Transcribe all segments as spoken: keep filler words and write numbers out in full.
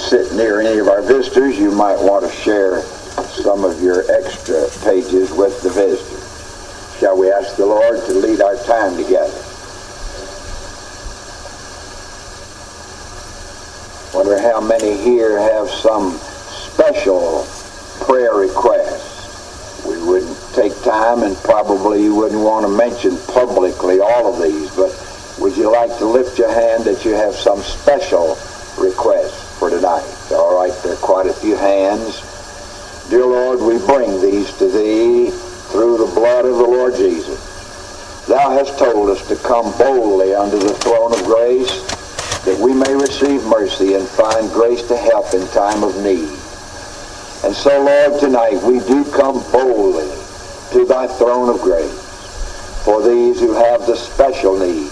sit near any of our visitors, you might want to share some of your extra pages with the visitors. Shall we ask the Lord to lead our time together? Wonder how many here have some special prayer requests. We wouldn't take time, and probably you wouldn't want to mention publicly all of these, but would you like to lift your hand that you have some special requests for tonight? All right, there are quite a few hands. Dear Lord, we bring these to Thee through the blood of the Lord Jesus. Thou hast told us to come boldly unto the throne of grace, that we may receive mercy and find grace to help in time of need. And so, Lord, tonight we do come boldly to Thy throne of grace for these who have the special needs,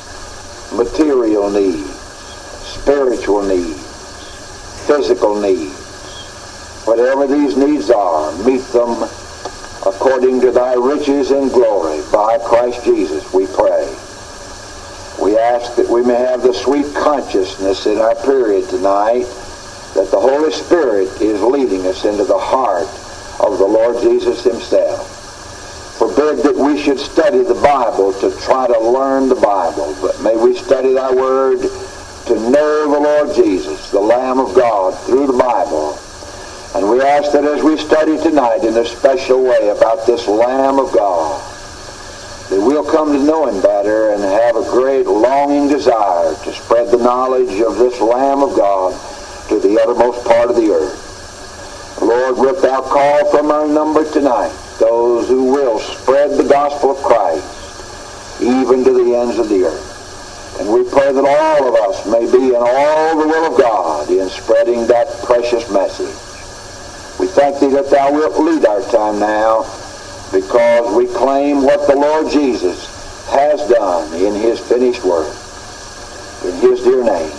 material needs, spiritual needs, physical needs. Whatever these needs are, meet them according to Thy riches and glory by Christ Jesus, we pray. We ask that we may have the sweet consciousness in our period tonight that the Holy Spirit is leading us into the heart of the Lord Jesus Himself. Forbid that we should study the Bible to try to learn the Bible, but may we study Thy Word to know the Lord Jesus, the Lamb of God, through the Bible. And we ask that as we study tonight in a special way about this Lamb of God, that we'll come to know Him better and have a great longing desire to spread the knowledge of this Lamb of God to the uttermost part of the earth. Lord, wilt Thou call from our number tonight those who will spread the gospel of Christ even to the ends of the earth. And we pray that all of us may be in all the will of God in spreading that precious message. We thank Thee that Thou wilt lead our time now, because we claim what the Lord Jesus has done in His finished work. In His dear name,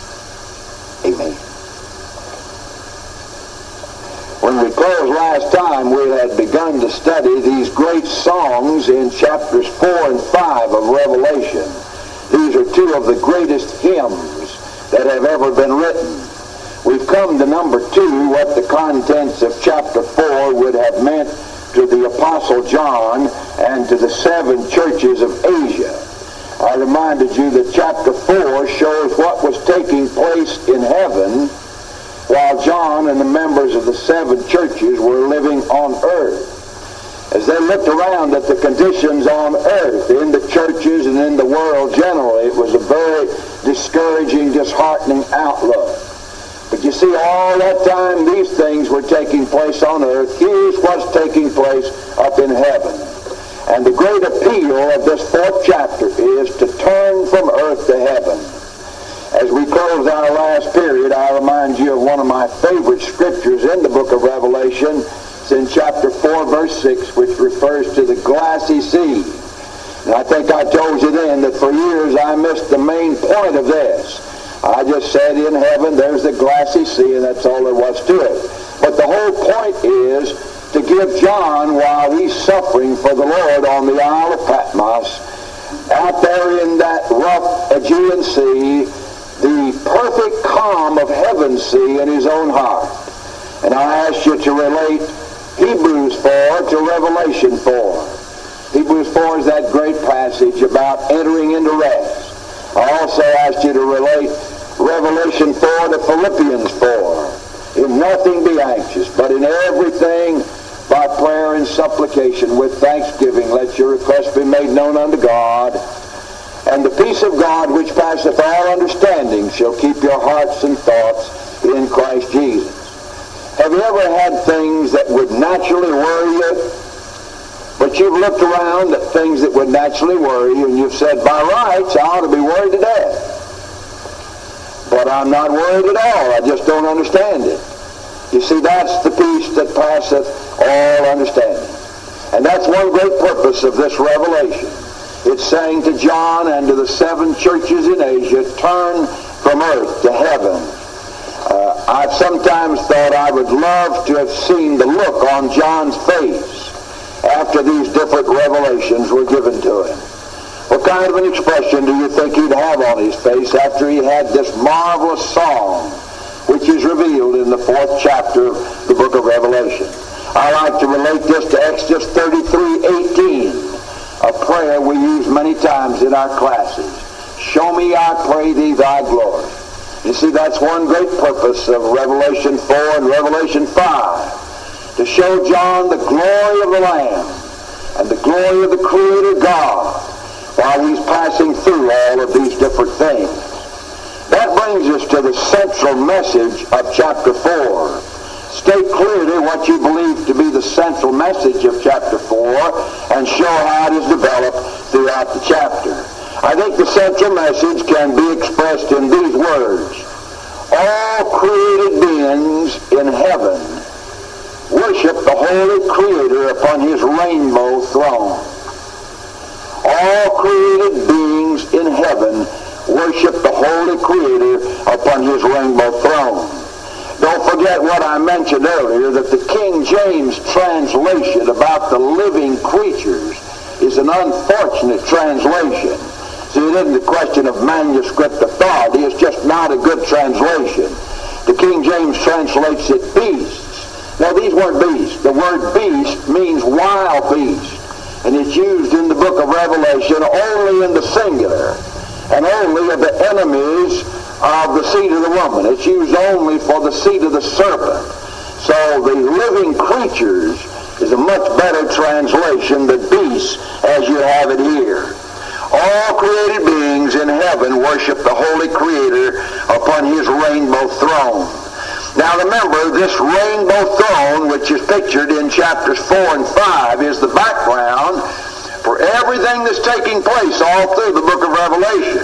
amen. When we closed last time, we had begun to study these great songs in chapters four and five of Revelation. These are two of the greatest hymns that have ever been written. We've come to number two, what the contents of chapter four would have meant to the Apostle John and to the seven churches of Asia. I reminded you that chapter four shows what was taking place in heaven while John and the members of the seven churches were living on earth. As they looked around at the conditions on earth, in the churches and in the world generally, it was a very discouraging, disheartening outlook. But you see, all that time these things were taking place on earth, here's what's taking place up in heaven. And the great appeal of this fourth chapter is to turn from earth to heaven. As we close our last period, I remind you of one of my favorite scriptures in the book of Revelation. It's in chapter four, verse six, which refers to the glassy sea. And I think I told you then that for years I missed the main point of this. I just said in heaven there's the glassy sea, and that's all there was to it. But the whole point is to give John, while he's suffering for the Lord on the Isle of Patmos, out there in that rough Aegean Sea, the perfect calm of heaven's sea in his own heart. And I ask you to relate Hebrews four to Revelation four. Hebrews four is that great passage about entering into rest. I also asked you to relate Revelation four to Philippians four. In nothing be anxious, but in everything by prayer and supplication with thanksgiving let your requests be made known unto God. And the peace of God, which passeth all understanding, shall keep your hearts and thoughts in Christ Jesus. Have you ever had things that would naturally worry you? But you've looked around at things that would naturally worry you, and you've said, by rights, I ought to be worried to death. But I'm not worried at all. I just don't understand it. You see, that's the peace that passeth all understanding. And that's one great purpose of this revelation. It's saying to John and to the seven churches in Asia, turn from earth to heaven. Uh, I've sometimes thought I would love to have seen the look on John's face after these different revelations were given to him. What kind of an expression do you think he'd have on his face after he had this marvelous song, which which is revealed in the fourth chapter of the book of Revelation. I like to relate this to Exodus thirty-three eighteen, a prayer we use many times in our classes. Show me, I pray thee, thy glory. You see, that's one great purpose of Revelation four and Revelation five, to show John the glory of the Lamb and the glory of the Creator God while he's passing through all of these different things. That brings us to the central message of chapter four. State clearly what you believe to be the central message of chapter four and show how it is developed throughout the chapter. I think the central message can be expressed in these words. All created beings in heaven worship the Holy Creator upon his rainbow throne. All created beings in heaven worship the Holy Creator upon his rainbow throne. Don't forget what I mentioned earlier, that the King James translation about the living creatures is an unfortunate translation. See, it isn't a question of manuscript authority, it's just not a good translation. The King James translates it beasts. Now, these weren't beasts. The word beast means wild beast, and it's used in the book of Revelation only in the singular, and only of the enemies of the seed of the woman. It's used only for the seed of the serpent. So the living creatures is a much better translation than beasts as you have it here. All created beings in heaven worship the Holy Creator upon his rainbow throne. Now remember, this rainbow throne, which is pictured in chapters four and five, is the background for everything that's taking place all through the book of Revelation.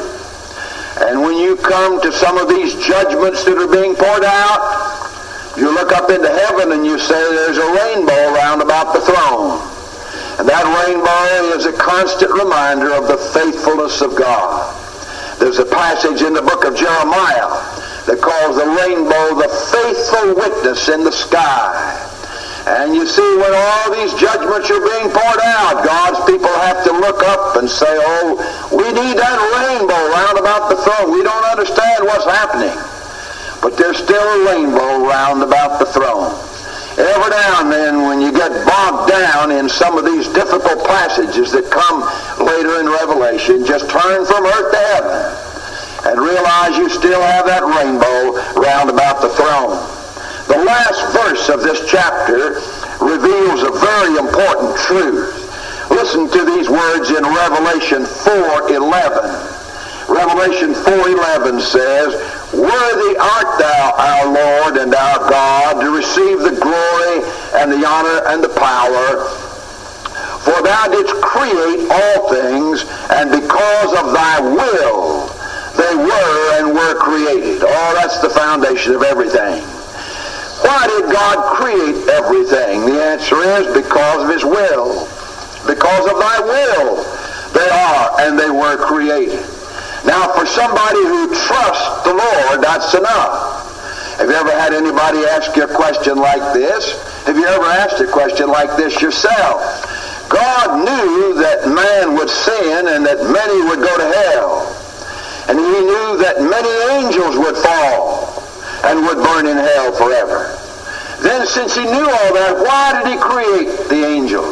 And when you come to some of these judgments that are being poured out, you look up into heaven and you say there's a rainbow round about the throne. And that rainbow is a constant reminder of the faithfulness of God. There's a passage in the book of Jeremiah that calls the rainbow the faithful witness in the sky. And you see, when all these judgments are being poured out, God's people have to look up and say, oh, we need that rainbow round about the throne. We don't understand what's happening. But there's still a rainbow round about the throne. Every now and then, when you get bogged down in some of these difficult passages that come later in Revelation, just turn from earth to heaven and realize you still have that rainbow round about the throne. The last verse of this chapter reveals a very important truth. Listen to these words in Revelation four eleven. Revelation four eleven says, Worthy art thou, our Lord and our God, to receive the glory and the honor and the power. For thou didst create all things, and because of thy will they were and were created. Oh, that's the foundation of everything. Why did God create everything? The answer is because of his will. Because of thy will they are and they were created. Now, for somebody who trusts the Lord, that's enough. Have you ever had anybody ask you a question like this? Have you ever asked a question like this yourself? God knew that man would sin and that many would go to hell. And he knew that many angels would fall and would burn in hell forever. Then, since he knew all that, why did he create the angels?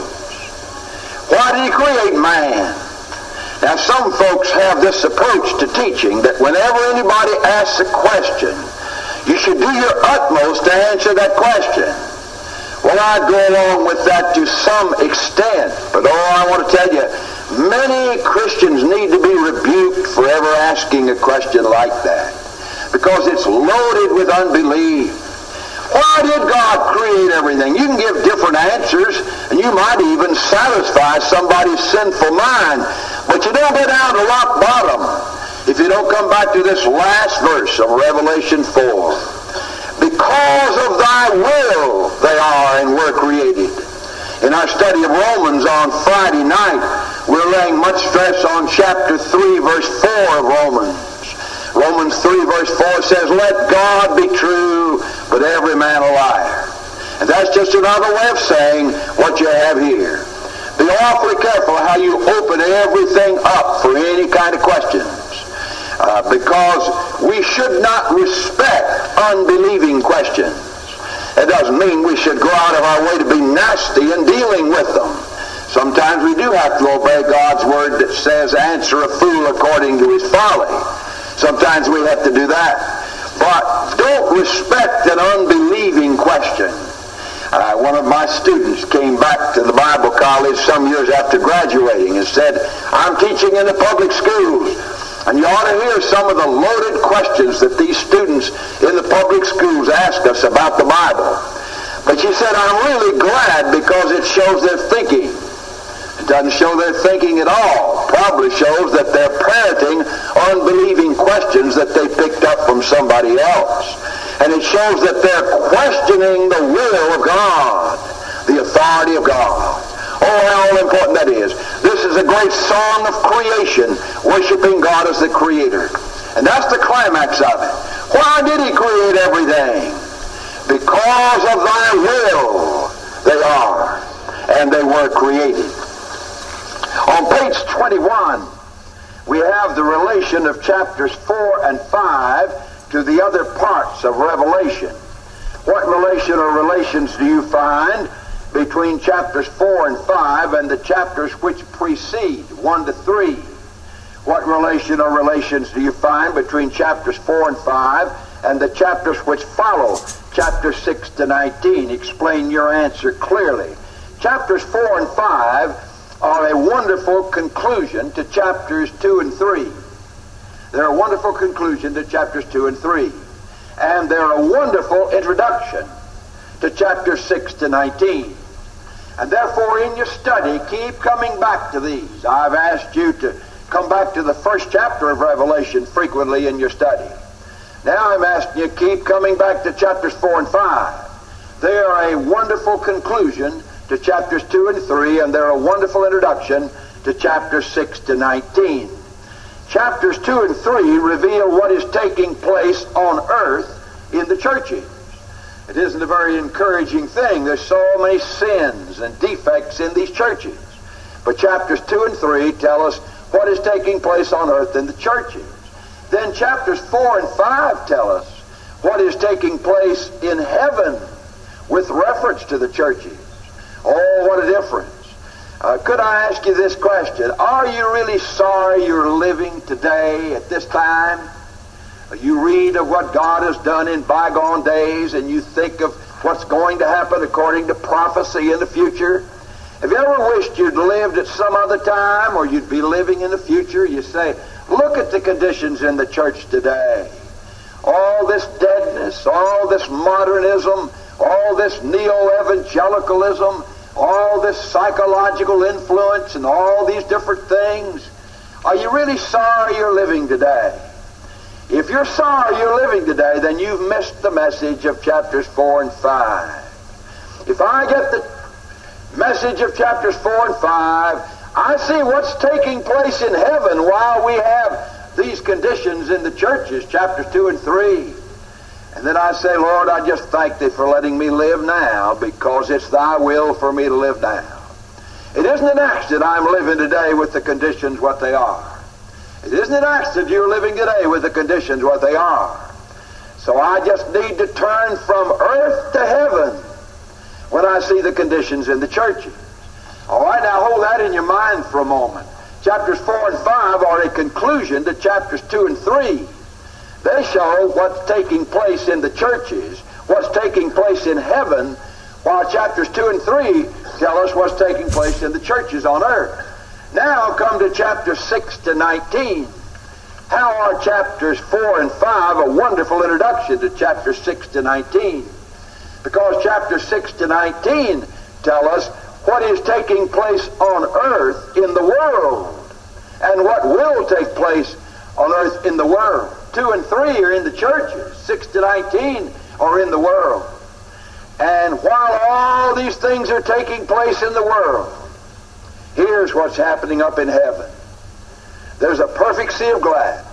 Why did he create man? Now, some folks have this approach to teaching that whenever anybody asks a question, you should do your utmost to answer that question. Well, I go along with that to some extent, but oh, I want to tell you, many Christians need to be rebuked for ever asking a question like that, because it's loaded with unbelief. Why did God create everything? You can give different answers, and you might even satisfy somebody's sinful mind, but you don't get down to rock bottom if you don't come back to this last verse of Revelation four. Because of thy will they are and were created. In our study of Romans on Friday night, we're laying much stress on chapter three, verse four of Romans. Romans three, verse four says, Let God be true, but every man a liar. And that's just another way of saying what you have here. Be awfully careful how you open everything up for any kind of questions. uh, because we should not respect unbelieving questions. It doesn't mean we should go out of our way to be nasty in dealing with them. Sometimes we do have to obey God's word that says, answer a fool according to his folly. Sometimes we have to do that. But don't respect an unbelieving question. Uh, one of my students came back to the Bible college some years after graduating and said, I'm teaching in the public schools, and you ought to hear some of the loaded questions that these students in the public schools ask us about the Bible. But she said, I'm really glad because it shows their thinking. It doesn't show their thinking at all. Probably shows that they're parroting unbelieving questions that they picked up from somebody else. And it shows that they're questioning the will of God, the authority of God. Oh, how important that is. This is a great song of creation, worshiping God as the creator. And that's the climax of it. Why did he create everything? Because of thy will they are, and they were created. On page twenty-one, we have the relation of chapters four and five to the other parts of Revelation. What relation or relations do you find between chapters four and five and the chapters which precede, one to three? What relation or relations do you find between chapters four and five and the chapters which follow, chapters six to nineteen? Explain your answer clearly. Chapters four and five are a wonderful conclusion to chapters two and three. They're a wonderful conclusion to chapters two and three. And they're a wonderful introduction to chapters six to nineteen. And therefore in your study, keep coming back to these. I've asked you to come back to the first chapter of Revelation frequently in your study. Now I'm asking you, keep coming back to chapters four and five. They are a wonderful conclusion to chapters two and three, and they're a wonderful introduction to chapters six to nineteen. Chapters two and three reveal what is taking place on earth in the churches. It isn't a very encouraging thing. There's so many sins and defects in these churches. But chapters two and three tell us what is taking place on earth in the churches. Then chapters four and five tell us what is taking place in heaven with reference to the churches. Oh, what a difference. Uh, could I ask you this question? Are you really sorry you're living today at this time? You read of what God has done in bygone days, and you think of what's going to happen according to prophecy in the future. Have you ever wished you'd lived at some other time, or you'd be living in the future? You say, look at the conditions in the church today. All this deadness, all this modernism, all this neo-evangelicalism, all this psychological influence and all these different things. Are you really sorry you're living today? If you're sorry you're living today, then you've missed the message of chapters four and five. If I get the message of chapters four and five, I see what's taking place in heaven while we have these conditions in the churches, chapters two and three. And then I say, Lord, I just thank thee for letting me live now, because it's thy will for me to live now. It isn't an accident I'm living today with the conditions what they are. It isn't an accident you're living today with the conditions what they are. So I just need to turn from earth to heaven when I see the conditions in the churches. All right, now hold that in your mind for a moment. Chapters four and five are a conclusion to chapters two and three. They show what's taking place in the churches, what's taking place in heaven, while chapters two and three tell us what's taking place in the churches on earth. Now come to chapters six to nineteen. How are chapters four and five a wonderful introduction to chapters six to nineteen? Because chapters six to nineteen tell us what is taking place on earth in the world and what will take place on earth in the world. Two and three are in the churches. Six to nineteen are in the world. And while all these things are taking place in the world, here's what's happening up in heaven. There's a perfect sea of glass.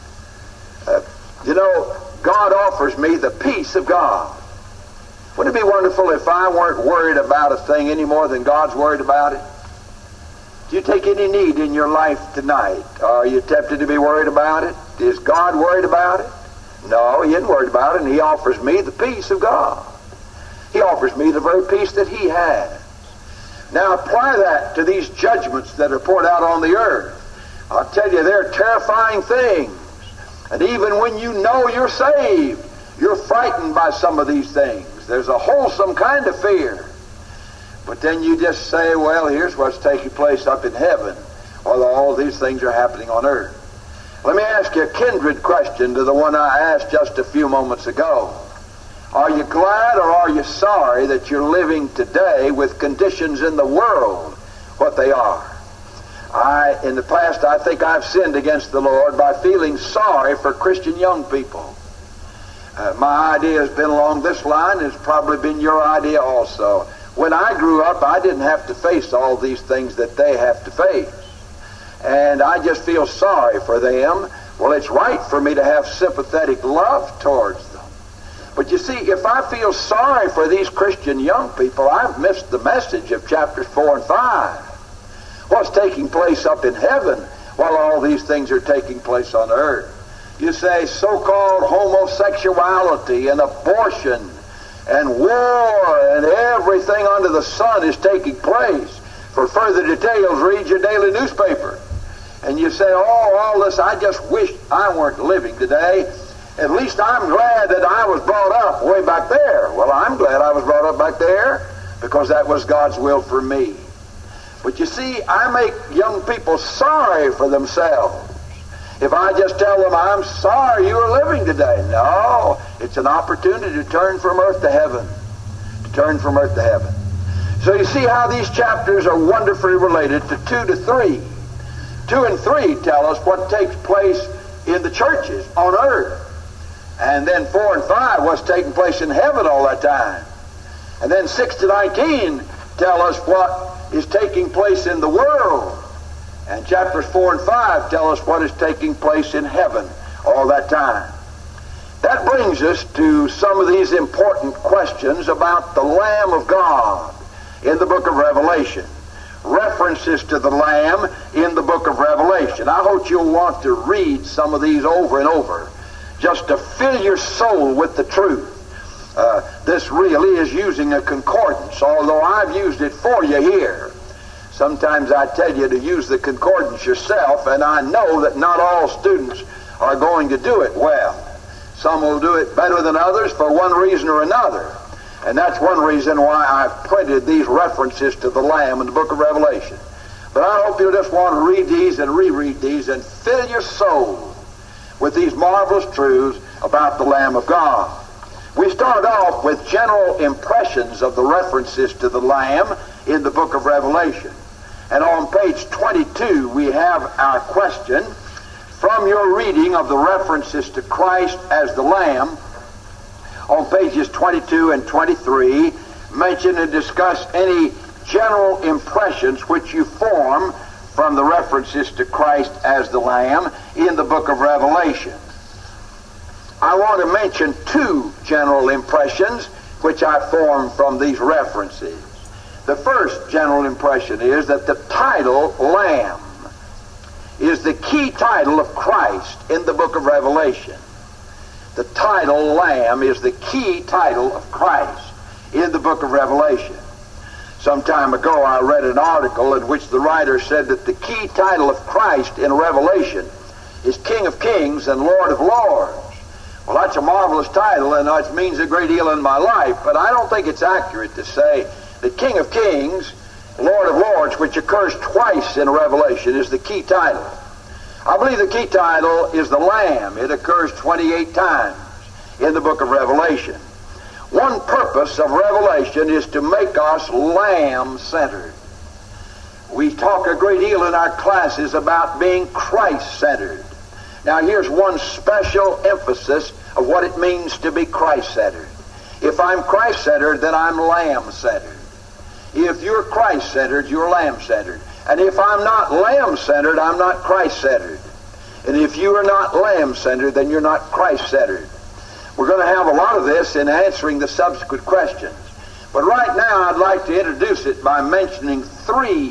Uh, you know, God offers me the peace of God. Wouldn't it be wonderful if I weren't worried about a thing any more than God's worried about it? Do you take any need in your life tonight? Are you tempted to be worried about it? Is God worried about it? No, he isn't worried about it, and he offers me the peace of God. He offers me the very peace that he has. Now apply that to these judgments that are poured out on the earth. I'll tell you, they're terrifying things. And even when you know you're saved, you're frightened by some of these things. There's a wholesome kind of fear. But then you just say, well, here's what's taking place up in heaven, while all these things are happening on earth. Let me ask you a kindred question to the one I asked just a few moments ago. Are you glad or are you sorry that you're living today with conditions in the world what they are? I, in the past, I think I've sinned against the Lord by feeling sorry for Christian young people. Uh, my idea has been along this line, and it's probably been your idea also. When I grew up, I didn't have to face all these things that they have to face. And I just feel sorry for them. Well, it's right for me to have sympathetic love towards them. But you see, if I feel sorry for these Christian young people, I've missed the message of chapters four and five. What's taking place up in heaven while all these things are taking place on earth? You say so-called homosexuality and abortion and war and everything under the sun is taking place. For further details, read your daily newspaper. And you say, oh, all this, I just wish I weren't living today. At least I'm glad that I was brought up way back there. Well, I'm glad I was brought up back there because that was God's will for me. But you see, I make young people sorry for themselves. If I just tell them, I'm sorry you are living today. No, it's an opportunity to turn from earth to heaven. To turn from earth to heaven. So you see how these chapters are wonderfully related to two to three. Two and three tell us what takes place in the churches on earth. And then four and five, what's taking place in heaven all that time. And then six to nineteen tell us what is taking place in the world. And chapters four and five tell us what is taking place in heaven all that time. That brings us to some of these important questions about the Lamb of God in the book of Revelation. References to the Lamb in the book of Revelation. I hope you'll want to read some of these over and over, just to fill your soul with the truth. Uh, this really is using a concordance, although I've used it for you here. Sometimes I tell you to use the concordance yourself, and I know that not all students are going to do it well. Some will do it better than others for one reason or another. And that's one reason why I've printed these references to the Lamb in the book of Revelation. But I hope you'll just want to read these and reread these and fill your soul with these marvelous truths about the Lamb of God. We start off with general impressions of the references to the Lamb in the book of Revelation. And on page twenty-two, we have our question. From your reading of the references to Christ as the Lamb, on pages twenty-two and twenty-three, mention and discuss any general impressions which you form from the references to Christ as the Lamb in the book of Revelation. I want to mention two general impressions which I form from these references. The first general impression is that the title Lamb is the key title of Christ in the book of Revelation. The title Lamb is the key title of Christ in the book of Revelation. Some time ago I read an article in which the writer said that the key title of Christ in Revelation is King of Kings and Lord of Lords. Well, that's a marvelous title, and it means a great deal in my life, but I don't think it's accurate to say that King of Kings, Lord of Lords, which occurs twice in Revelation, is the key title. I believe the key title is the Lamb. It occurs twenty-eight times in the book of Revelation. One purpose of Revelation is to make us Lamb-centered. We talk a great deal in our classes about being Christ-centered. Now here's one special emphasis of what it means to be Christ-centered. If I'm Christ-centered, then I'm Lamb-centered. If you're Christ-centered, you're Lamb-centered. And if I'm not Lamb-centered, I'm not Christ-centered. And if you are not Lamb-centered, then you're not Christ-centered. We're going to have a lot of this in answering the subsequent questions. But right now, I'd like to introduce it by mentioning three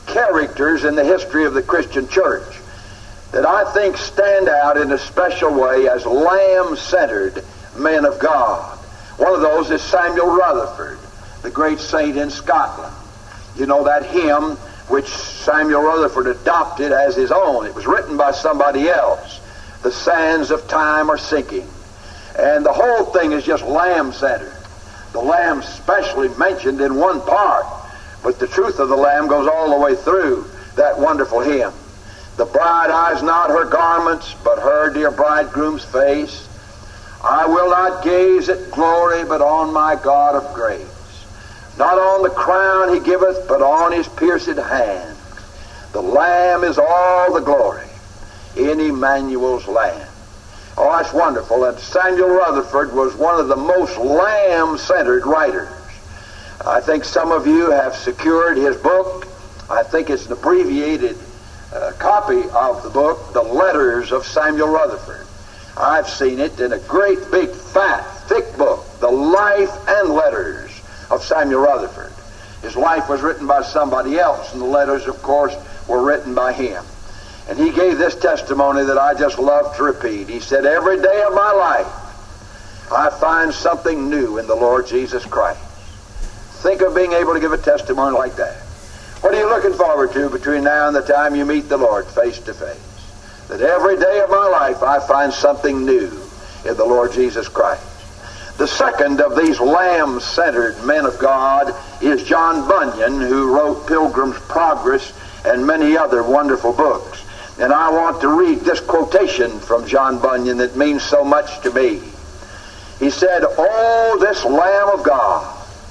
characters in the history of the Christian church that I think stand out in a special way as lamb-centered men of God. One of those is Samuel Rutherford, the great saint in Scotland. You know that hymn which Samuel Rutherford adopted as his own. It was written by somebody else. The sands of time are sinking. And the whole thing is just lamb-centered. The lamb specially mentioned in one part, but the truth of the lamb goes all the way through that wonderful hymn. The bride eyes not her garments, but her dear bridegroom's face. I will not gaze at glory, but on my God of grace. Not on the crown he giveth, but on his pierced hand. The Lamb is all the glory in Emmanuel's land. Oh, that's wonderful. And Samuel Rutherford was one of the most lamb-centered writers. I think some of you have secured his book. I think it's an abbreviated uh, copy of the book, The Letters of Samuel Rutherford. I've seen it in a great, big, fat, thick book, The Life and Letters of Samuel Rutherford. His life was written by somebody else, and the letters, of course, were written by him. And he gave this testimony that I just love to repeat. He said, every day of my life, I find something new in the Lord Jesus Christ. Think of being able to give a testimony like that. What are you looking forward to between now and the time you meet the Lord face to face? That every day of my life I find something new in the Lord Jesus Christ. The second of these lamb-centered men of God is John Bunyan, who wrote Pilgrim's Progress and many other wonderful books. And I want to read this quotation from John Bunyan that means so much to me. He said, "Oh, this Lamb of God,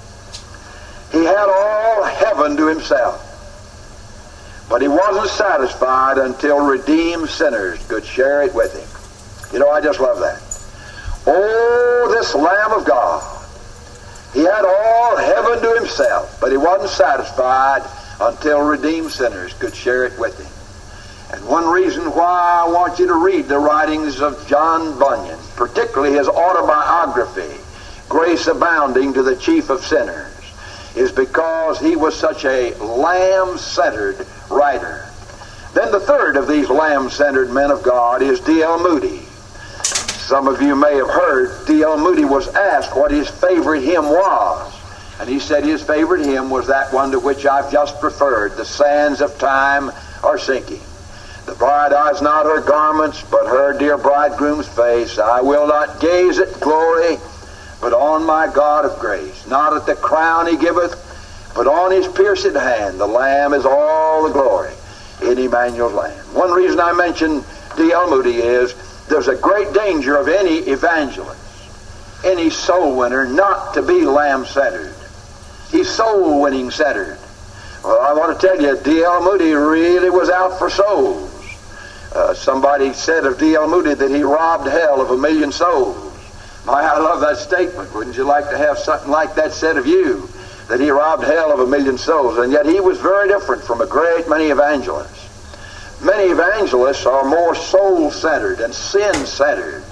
he had all heaven to himself, but he wasn't satisfied until redeemed sinners could share it with him." You know, I just love that. Oh, this Lamb of God, he had all heaven to himself, but he wasn't satisfied until redeemed sinners could share it with him. And one reason why I want you to read the writings of John Bunyan, particularly his autobiography, Grace Abounding to the Chief of Sinners, is because he was such a lamb-centered writer. Then the third of these lamb-centered men of God is D L Moody. Some of you may have heard D L Moody was asked what his favorite hymn was. And he said his favorite hymn was that one to which I've just referred, "The sands of time are sinking. The bride eyes not her garments, but her dear bridegroom's face. I will not gaze at glory, but on my God of grace. Not at the crown he giveth, but on his pierced hand. The Lamb is all the glory in Emmanuel's land." One reason I mention D L Moody is there's a great danger of any evangelist, any soul winner, not to be lamb-centered. He's soul-winning centered. Well, I want to tell you, D L Moody really was out for souls. Uh, somebody said of D L Moody that he robbed hell of a million souls. My, I love that statement. Wouldn't you like to have something like that said of you? That he robbed hell of a million souls. And yet he was very different from a great many evangelists. Many evangelists are more soul-centered and sin-centered.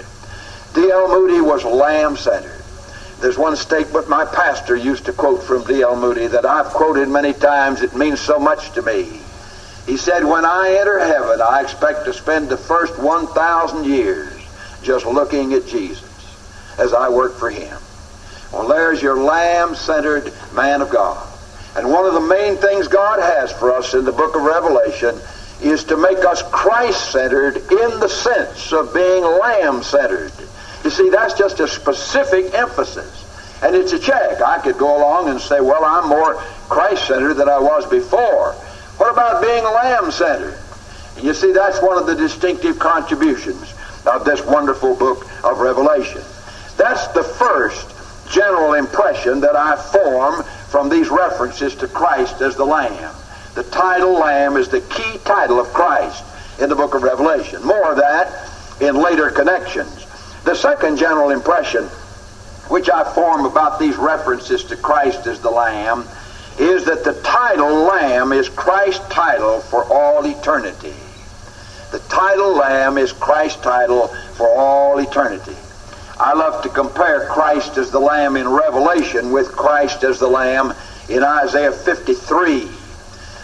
D L Moody was lamb-centered. There's one statement my pastor used to quote from D L Moody that I've quoted many times. It means so much to me. He said, "When I enter heaven, I expect to spend the first one thousand years just looking at Jesus as I work for him." Well, there's your lamb-centered man of God. And one of the main things God has for us in the book of Revelation is to make us Christ-centered in the sense of being lamb-centered. You see, that's just a specific emphasis. And it's a check. I could go along and say, well, I'm more Christ-centered than I was before. What about being lamb-centered? And you see, that's one of the distinctive contributions of this wonderful book of Revelation. That's the first general impression that I form from these references to Christ as the Lamb. The title Lamb is the key title of Christ in the book of Revelation. More of that in later connections. The second general impression which I form about these references to Christ as the Lamb is that the title Lamb is Christ's title for all eternity. The title Lamb is Christ's title for all eternity. I love to compare Christ as the Lamb in Revelation with Christ as the Lamb in Isaiah fifty-three.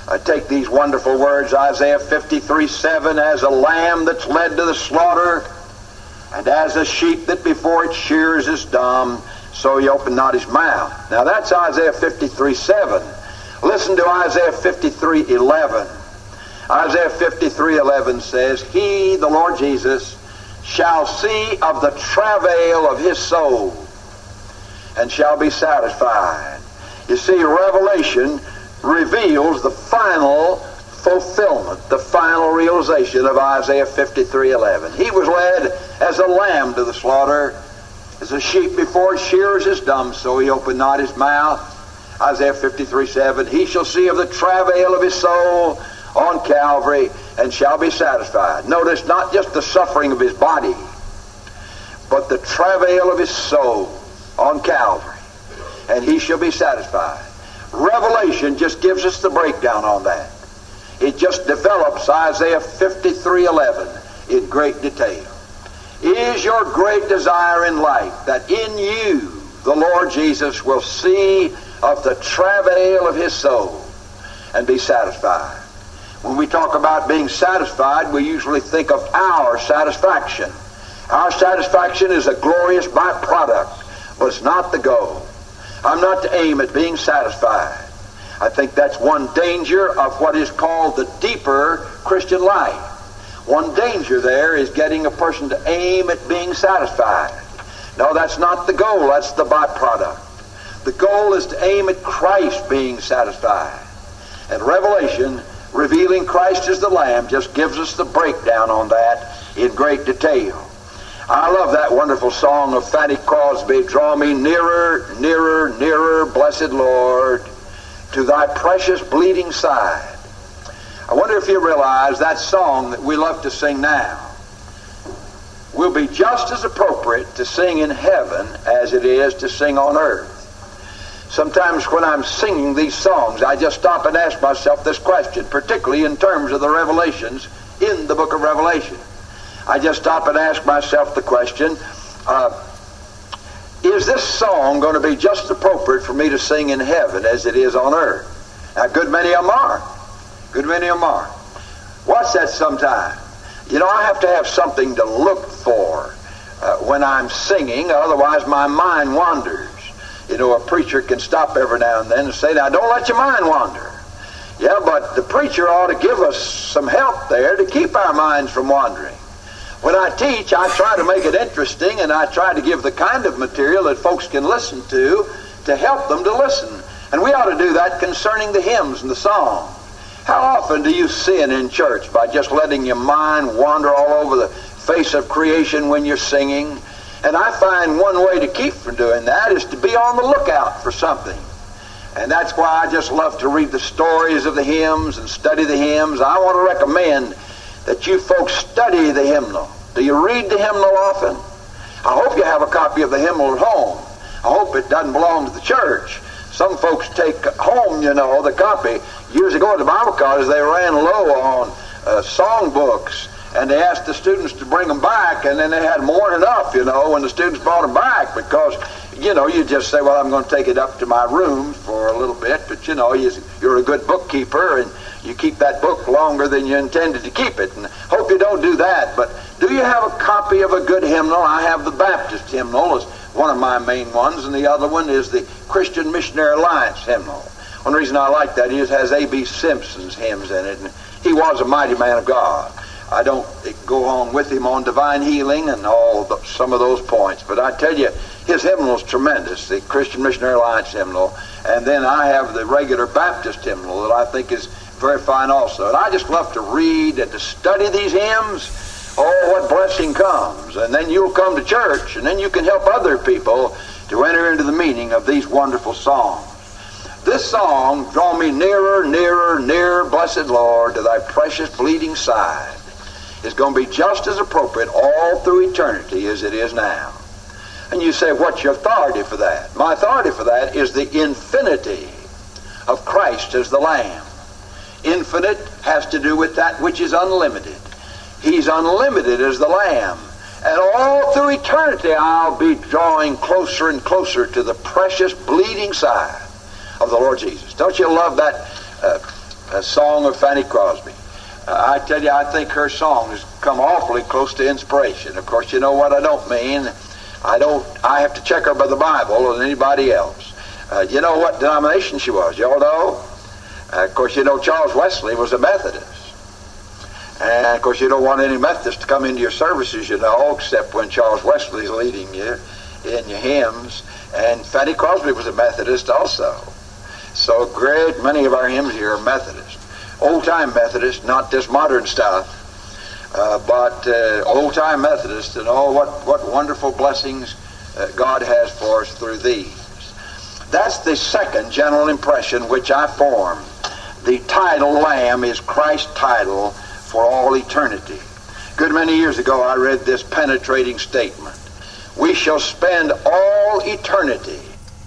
I take these wonderful words, Isaiah fifty-three seven, as a lamb that's led to the slaughter, and as a sheep that before its shears is dumb, so he opened not his mouth. Now that's Isaiah fifty-three seven. Listen to Isaiah fifty-three eleven. Isaiah fifty-three eleven says, He, the Lord Jesus, shall see of the travail of his soul, and shall be satisfied. You see, Revelation reveals the final fulfillment, the final realization of Isaiah fifty-three eleven. He was led as a lamb to the slaughter, as a sheep before his shearers is dumb, so he opened not his mouth. Isaiah fifty-three seven, He shall see of the travail of his soul on Calvary, and shall be satisfied. Notice, not just the suffering of his body, but the travail of his soul on Calvary, and he shall be satisfied. Revelation just gives us the breakdown on that. It just develops Isaiah fifty-three eleven in great detail. Is your great desire in life that in you the Lord Jesus will see of the travail of his soul and be satisfied? When we talk about being satisfied, we usually think of our satisfaction. Our satisfaction is a glorious byproduct, but it's not the goal. I'm not to aim at being satisfied. I think that's one danger of what is called the deeper Christian life. One danger there is getting a person to aim at being satisfied. No, that's not the goal. That's the byproduct. The goal is to aim at Christ being satisfied. And Revelation, revealing Christ as the Lamb, just gives us the breakdown on that in great detail. I love that wonderful song of Fanny Crosby, Draw me nearer, nearer, nearer, blessed Lord, to thy precious bleeding side. I wonder if you realize that song that we love to sing now will be just as appropriate to sing in heaven as it is to sing on earth. Sometimes when I'm singing these songs, I just stop and ask myself this question, particularly in terms of the revelations in the book of Revelation. I just stop and ask myself the question, uh, is this song going to be just appropriate for me to sing in heaven as it is on earth? Now, a good many of them are. Good many of them are. Watch that sometime. You know, I have to have something to look for uh, when I'm singing, otherwise my mind wanders. You know, a preacher can stop every now and then and say, now, don't let your mind wander. Yeah, but the preacher ought to give us some help there to keep our minds from wandering. When I teach, I try to make it interesting, and I try to give the kind of material that folks can listen to to help them to listen. And we ought to do that concerning the hymns and the songs. How often do you sin in church by just letting your mind wander all over the face of creation when you're singing? And I find one way to keep from doing that is to be on the lookout for something. And that's why I just love to read the stories of the hymns and study the hymns. I want to recommend that you folks study the hymnal. Do you read the hymnal often? I hope you have a copy of the hymnal at home. I hope it doesn't belong to the church. Some folks take home, you know, the copy. Years ago at the Bible college, they ran low on uh, song books, and they asked the students to bring them back, and then they had more than enough, you know, when the students brought them back, because, you know, you just say, well, I'm going to take it up to my room for a little bit, but, you know, you're a good bookkeeper, and you keep that book longer than you intended to keep it, and hope you don't do that. But do you have a copy of a good hymnal? I have the Baptist hymnal as one of my main ones, and the other one is the Christian Missionary Alliance hymnal. One reason I like that is it has A B Simpson's hymns in it, and he was a mighty man of God. I don't go on with him on divine healing and all the, some of those points, but I tell you, his hymnal is tremendous, the Christian Missionary Alliance hymnal. And then I have the regular Baptist hymnal that I think is very fine also. And I just love to read and to study these hymns. Oh, what blessing comes. And then you'll come to church, and then you can help other people to enter into the meaning of these wonderful songs. This song, Draw me nearer, nearer, nearer, blessed Lord, to thy precious bleeding side, is going to be just as appropriate all through eternity as it is now. And you say, what's your authority for that? My authority for that is the infinity of Christ as the Lamb. Infinite has to do with that which is unlimited. He's unlimited as the Lamb. And all through eternity, I'll be drawing closer and closer to the precious bleeding side of the Lord Jesus. Don't you love that uh, a song of Fanny Crosby. Uh, I tell you, I think her song has come awfully close to inspiration. Of course, you know what I don't mean. I don't. I have to check her by the Bible than anybody else. Uh, you know what denomination she was? Y'all know? Uh, of course, you know Charles Wesley was a Methodist. And, of course, you don't want any Methodists to come into your services, you know, except when Charles Wesley's leading you in your hymns. And Fanny Crosby was a Methodist also. So a great many of our hymns here are Methodist. Old-time Methodist, not this modern stuff, uh, but uh, old-time Methodist, and oh, what, what wonderful blessings uh, God has for us through these. That's the second general impression which I form. The title Lamb is Christ's title for all eternity. Good many years ago I read this penetrating statement. We shall spend all eternity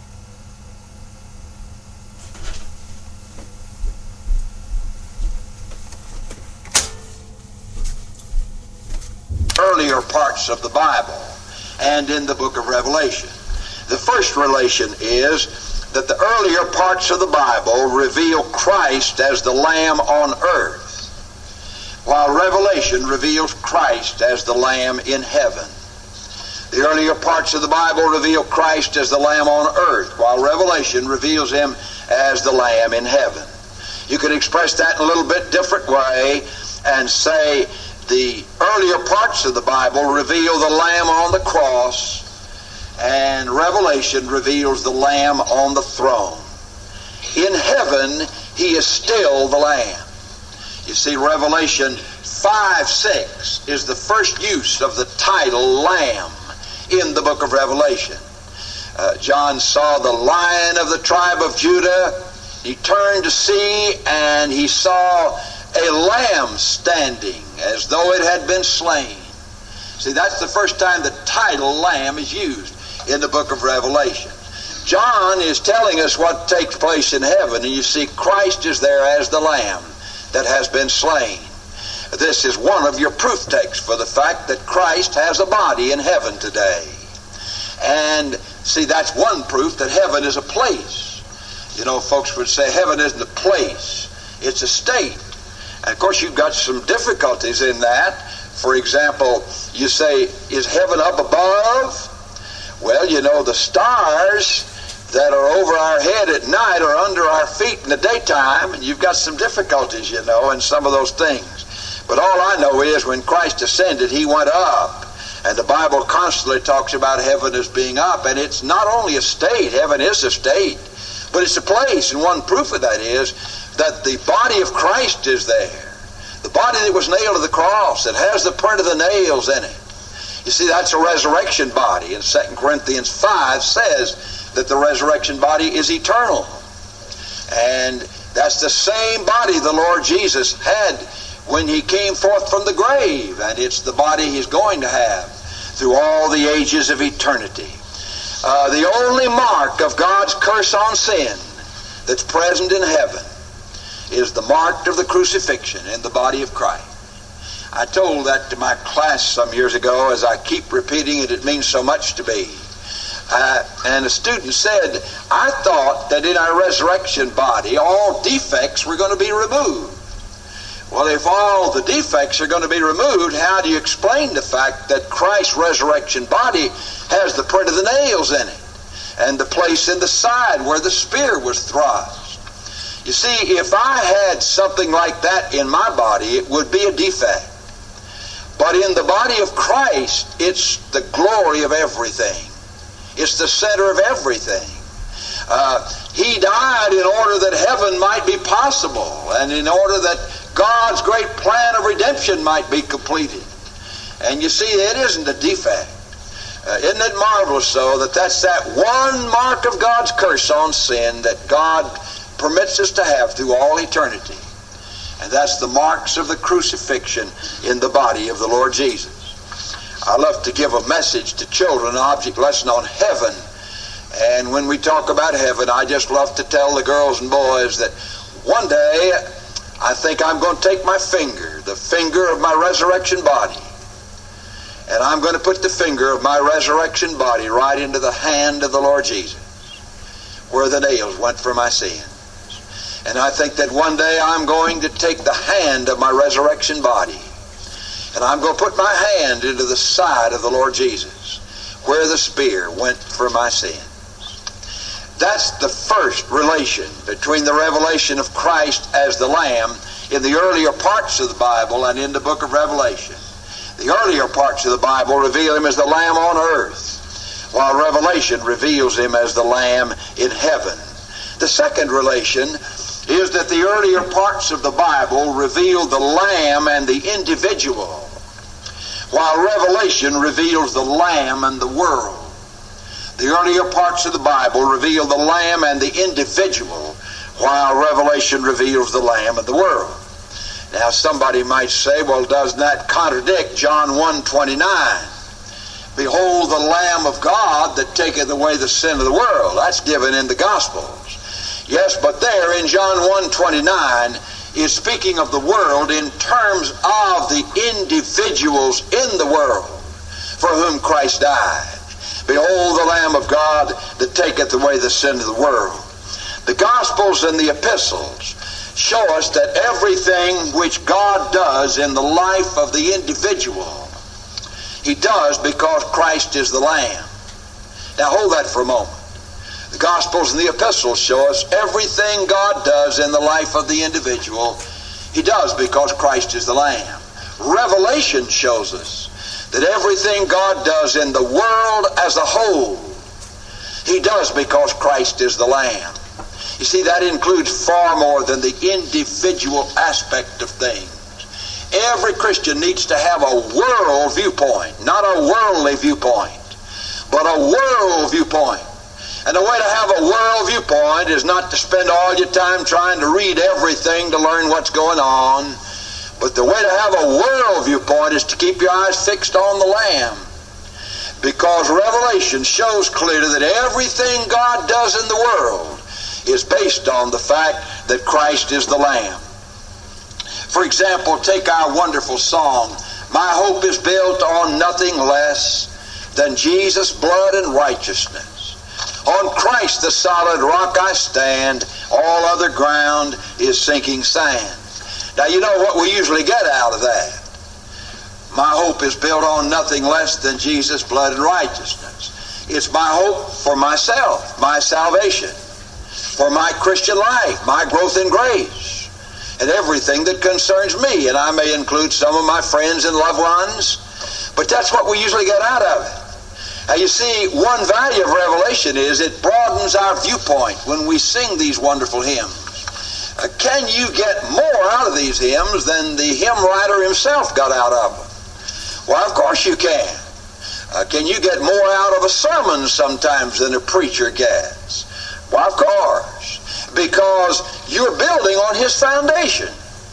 earlier parts of the Bible and in the book of Revelation. The first relation is that the earlier parts of the Bible reveal Christ as the Lamb on earth, while Revelation reveals Christ as the Lamb in heaven. The earlier parts of the Bible reveal Christ as the Lamb on earth, while Revelation reveals him as the Lamb in heaven. You could express that in a little bit different way and say the earlier parts of the Bible reveal the Lamb on the cross, and Revelation reveals the Lamb on the throne. In heaven, he is still the Lamb. You see, Revelation five six is the first use of the title Lamb in the book of Revelation. Uh, John saw the Lion of the tribe of Judah. He turned to see, and he saw a lamb standing as though it had been slain. See, that's the first time the title Lamb is used in the book of Revelation. John is telling us what takes place in heaven, and you see Christ is there as the Lamb that has been slain. This is one of your proof texts for the fact that Christ has a body in heaven today. And see, that's one proof that heaven is a place. You know, folks would say heaven isn't a place, it's a state. And of course you've got some difficulties in that. For example, you say, is heaven up above? Well, you know, the stars that are over our head at night are under our feet in the daytime, and you've got some difficulties, you know, in some of those things. But all I know is when Christ ascended, he went up. And the Bible constantly talks about heaven as being up. And it's not only a state, heaven is a state, but it's a place. And one proof of that is that the body of Christ is there. The body that was nailed to the cross, that has the print of the nails in it. You see, that's a resurrection body. And Second Corinthians five says that the resurrection body is eternal. And that's the same body the Lord Jesus had when he came forth from the grave. And it's the body he's going to have through all the ages of eternity. Uh, the only mark of God's curse on sin that's present in heaven is the mark of the crucifixion in the body of Christ. I told that to my class some years ago. As I keep repeating it, it means so much to me. Uh, and a student said, I thought that in our resurrection body all defects were going to be removed. Well, if all the defects are going to be removed, how do you explain the fact that Christ's resurrection body has the print of the nails in it and the place in the side where the spear was thrust? You see, if I had something like that in my body, it would be a defect. But in the body of Christ, it's the glory of everything. It's the center of everything. Uh, he died in order that heaven might be possible, and in order that God's great plan of redemption might be completed. And you see, it isn't a defect. Uh, isn't it marvelous, though, that that's that one mark of God's curse on sin that God permits us to have through all eternity? And that's the marks of the crucifixion in the body of the Lord Jesus. I love to give a message to children, an object lesson on heaven. And when we talk about heaven, I just love to tell the girls and boys that one day I think I'm going to take my finger, the finger of my resurrection body, and I'm going to put the finger of my resurrection body right into the hand of the Lord Jesus, where the nails went for my sins. And I think that one day I'm going to take the hand of my resurrection body, and I'm going to put my hand into the side of the Lord Jesus, where the spear went for my sins. That's the first relation between the revelation of Christ as the Lamb in the earlier parts of the Bible and in the book of Revelation. The earlier parts of the Bible reveal him as the Lamb on earth, while Revelation reveals him as the Lamb in heaven. The second relation is that the earlier parts of the Bible reveal the Lamb and the individual, while Revelation reveals the Lamb and the world. The earlier parts of the Bible reveal the Lamb and the individual, while Revelation reveals the Lamb and the world. Now somebody might say, well, doesn't that contradict John one twenty-nine? Behold the Lamb of God that taketh away the sin of the world. That's given in the Gospels. Yes, but there in John one twenty-nine is speaking of the world in terms of the individuals in the world for whom Christ died. Behold the Lamb of God that taketh away the sin of the world. The Gospels and the Epistles show us that everything which God does in the life of the individual, he does because Christ is the Lamb. Now hold that for a moment. The Gospels and the Epistles show us everything God does in the life of the individual, he does because Christ is the Lamb. Revelation shows us that everything God does in the world as a whole, he does because Christ is the Lamb. You see, that includes far more than the individual aspect of things. Every Christian needs to have a world viewpoint, not a worldly viewpoint, but a world viewpoint. And the way to have a world viewpoint is not to spend all your time trying to read everything to learn what's going on, but the way to have a world viewpoint is to keep your eyes fixed on the Lamb. Because Revelation shows clearly that everything God does in the world is based on the fact that Christ is the Lamb. For example, take our wonderful song, My Hope is Built on Nothing Less Than Jesus' Blood and Righteousness. On Christ the solid rock I stand, all other ground is sinking sand. Now you know what we usually get out of that. My hope is built on nothing less than Jesus' blood and righteousness. It's my hope for myself, my salvation, for my Christian life, my growth in grace, and everything that concerns me. And I may include some of my friends and loved ones, but that's what we usually get out of it. Now you see, one value of Revelation is it broadens our viewpoint when we sing these wonderful hymns. Uh, can you get more out of these hymns than the hymn writer himself got out of them? Well, of course you can. Uh, can you get more out of a sermon sometimes than a preacher gets? Well, of course. Because you're building on his foundation.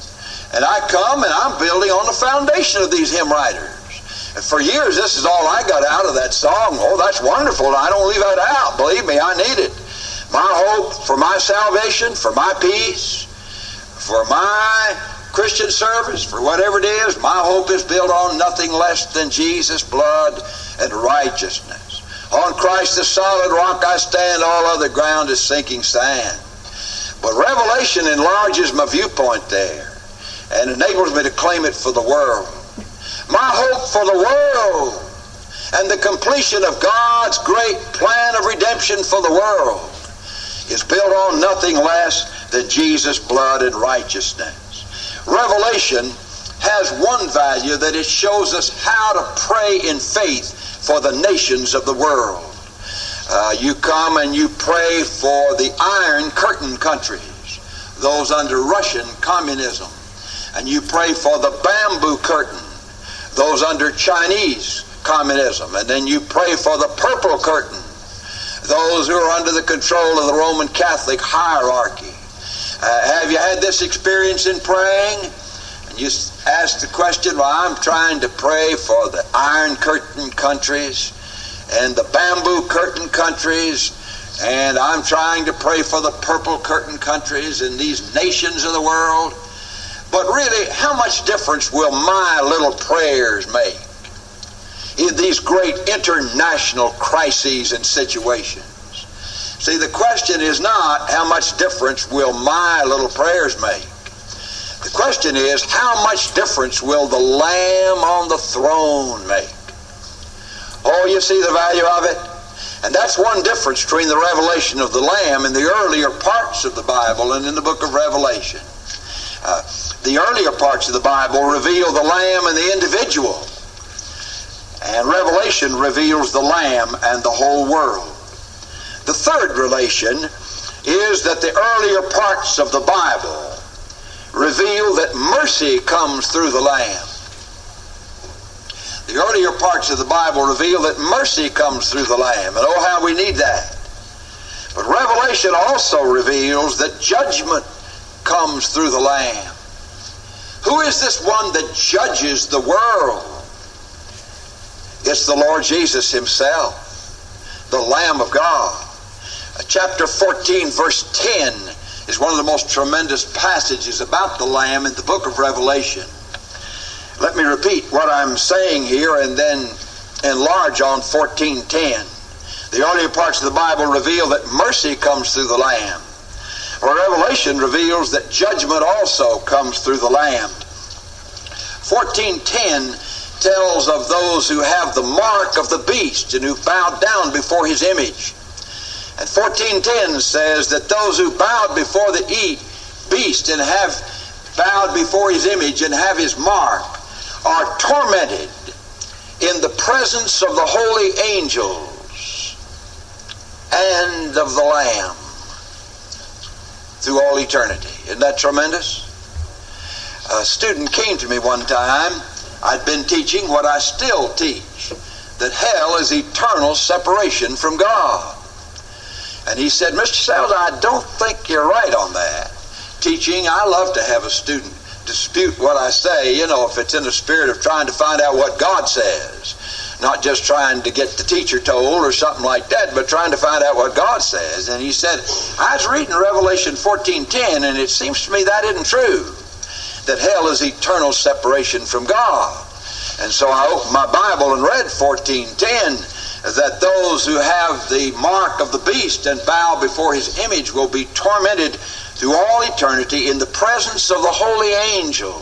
And I come and I'm building on the foundation of these hymn writers. And for years, this is all I got out of that song. Oh, that's wonderful. I don't leave that out. Believe me, I need it. My hope for my salvation, for my peace, for my Christian service, for whatever it is, my hope is built on nothing less than Jesus' blood and righteousness. On Christ the solid rock I stand, all other ground is sinking sand. But Revelation enlarges my viewpoint there and enables me to claim it for the world. My hope for the world and the completion of God's great plan of redemption for the world is built on nothing less than Jesus' blood and righteousness. Revelation has one value, that it shows us how to pray in faith for the nations of the world. Uh, you come and you pray for the Iron Curtain countries, those under Russian communism. And you pray for the Bamboo Curtain, those under Chinese communism. And then you pray for the Purple Curtain, those who are under the control of the Roman Catholic hierarchy. Uh, have you had this experience in praying? And you ask the question, well, I'm trying to pray for the Iron Curtain countries and the Bamboo Curtain countries, and I'm trying to pray for the Purple Curtain countries and these nations of the world. But really, how much difference will my little prayers make in these great international crises and situations? See, the question is not how much difference will my little prayers make. The question is, how much difference will the Lamb on the throne make? Oh, you see the value of it? And that's one difference between the revelation of the Lamb in the earlier parts of the Bible and in the book of Revelation. Uh, the earlier parts of the Bible reveal the Lamb and the individual. And Revelation reveals the Lamb and the whole world. The third relation is that the earlier parts of the Bible reveal that mercy comes through the Lamb. The earlier parts of the Bible reveal that mercy comes through the Lamb. And oh, how we need that. But Revelation also reveals that judgment comes through the Lamb. Who is this one that judges the world? It's the Lord Jesus himself, the Lamb of God. Chapter fourteen, verse ten is one of the most tremendous passages about the Lamb in the book of Revelation. Let me repeat what I'm saying here and then enlarge on fourteen ten. The earlier parts of the Bible reveal that mercy comes through the Lamb. Or Revelation reveals that judgment also comes through the Lamb. fourteen ten tells of those who have the mark of the beast and who bowed down before his image. And fourteen ten says that those who bowed before the beast and have bowed before his image and have his mark are tormented in the presence of the holy angels and of the Lamb through all eternity. Isn't that tremendous? A student came to me one time. I'd been teaching what I still teach, that hell is eternal separation from God. And he said, Mister Sells, I don't think you're right on that. Teaching, I love to have a student dispute what I say, you know, if it's in the spirit of trying to find out what God says. Not just trying to get the teacher told or something like that, but trying to find out what God says. And he said, I was reading Revelation fourteen ten, and it seems to me that isn't true, that hell is eternal separation from God. And so I opened my Bible and read fourteen ten, that those who have the mark of the beast and bow before his image will be tormented through all eternity in the presence of the holy angels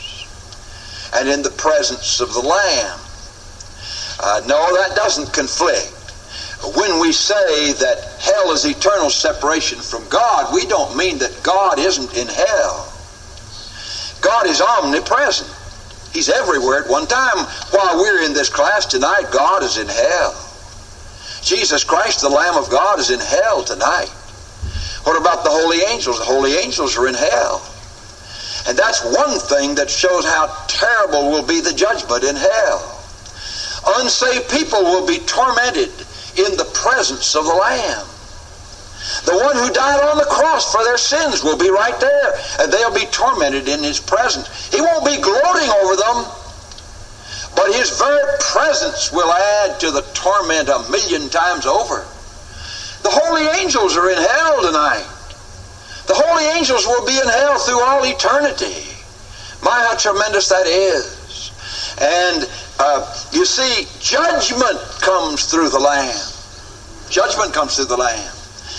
and in the presence of the Lamb. Uh, no, that doesn't conflict. When we say that hell is eternal separation from God, we don't mean that God isn't in hell. God is omnipresent. He's everywhere at one time. While we're in this class tonight, God is in hell. Jesus Christ, the Lamb of God, is in hell tonight. What about the holy angels? The holy angels are in hell. And that's one thing that shows how terrible will be the judgment in hell. Unsaved people will be tormented in the presence of the Lamb. The one who died on the cross for their sins will be right there, and they'll be tormented in his presence. He won't be gloating over them, but his very presence will add to the torment a million times over. The holy angels are in hell tonight. The holy angels will be in hell through all eternity. My, how tremendous that is. And uh, you see, judgment comes through the Lamb. Judgment comes through the Lamb.